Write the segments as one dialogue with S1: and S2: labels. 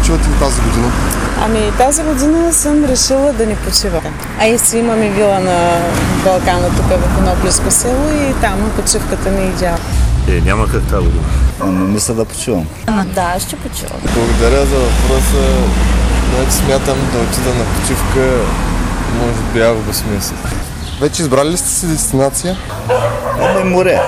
S1: почивате ли тази година?
S2: Ами тази година съм решила да не почивам. И си имаме вила на Балкана, тук в едно близко село и там почивката ми е идеална.
S3: Няма как тази година.
S4: Не мисля да почивам.
S2: Да, ще почивам.
S5: Благодаря за въпроса. Значи смятам да отида на почивка, може би август месец.
S1: Вече избрали ли сте си дестинация?
S4: Море.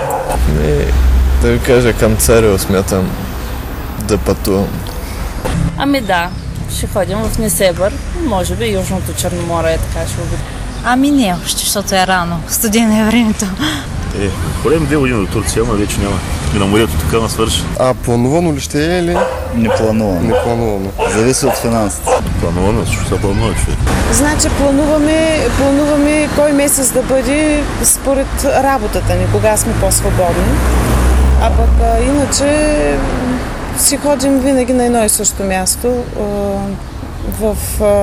S5: Да ви кажа, към Царево смятам да пътувам.
S6: Ами да, ще ходим в Несебър, може би Южното Черноморие, така ще обидим.
S7: Ами не още, защото е рано. Студено е времето.
S3: Ходим 2 години до Турция, ама вече няма. И на морето така свърши.
S1: Планувано ли ще е или?
S4: Не планувам.
S1: Не планувано.
S4: Зависи от финансите.
S3: Планувано, защото се планува човек.
S2: Значи плануваме кой месец да бъде според работата ни, кога сме по-свободни. А пък иначе си ходим винаги на едно и също място в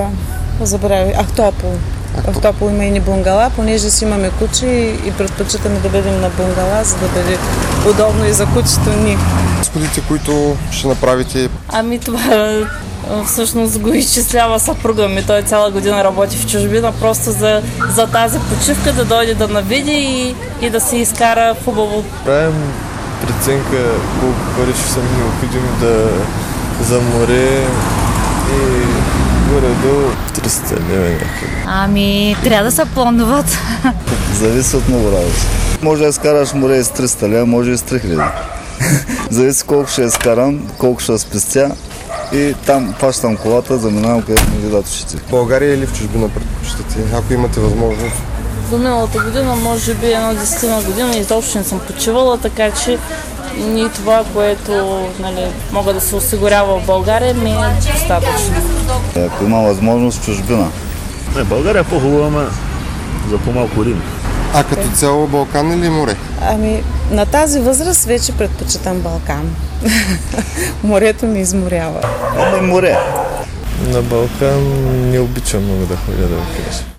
S2: Ахтопол. В Ахтопол има и ни бунгала, понеже си имаме куче и предпочитаме да бъдем на бунгала, за да бъде удобно и за кучето ни.
S1: Разходите, които ще направите?
S6: Ами това всъщност го изчислява съпруга ми. Той цяла година работи в чужбина, просто за тази почивка да дойде да навиди и да се изкара хубаво.
S5: Правим преценка колко пари ще са необходими за море и горе-долу 300 лева някъде.
S7: Ами, трябва да се плануват.
S4: Зависи от много работа. Може да изкараш море с 300 лева, може и с 3000. Зависи колко ще изкарам, колко ще спестя и там фащам колата, заминавам където ми видят ушите.
S1: В България или в чужбина предпочитате, ако имате възможност?
S6: До миналата година, може би едно 10 година, изобщо не съм почивала, така че и това, което мога да се осигурява в България, ми е достатъчно.
S4: Ако има възможност, чужбина.
S3: България е по-хубава, ама за по-малко рим.
S1: А като цяло Балкан или море?
S2: Ами, на тази възраст вече предпочитам Балкан. Морето ми изморява.
S4: Море.
S5: На Балкан не обичам много да ходя, да ви кажа.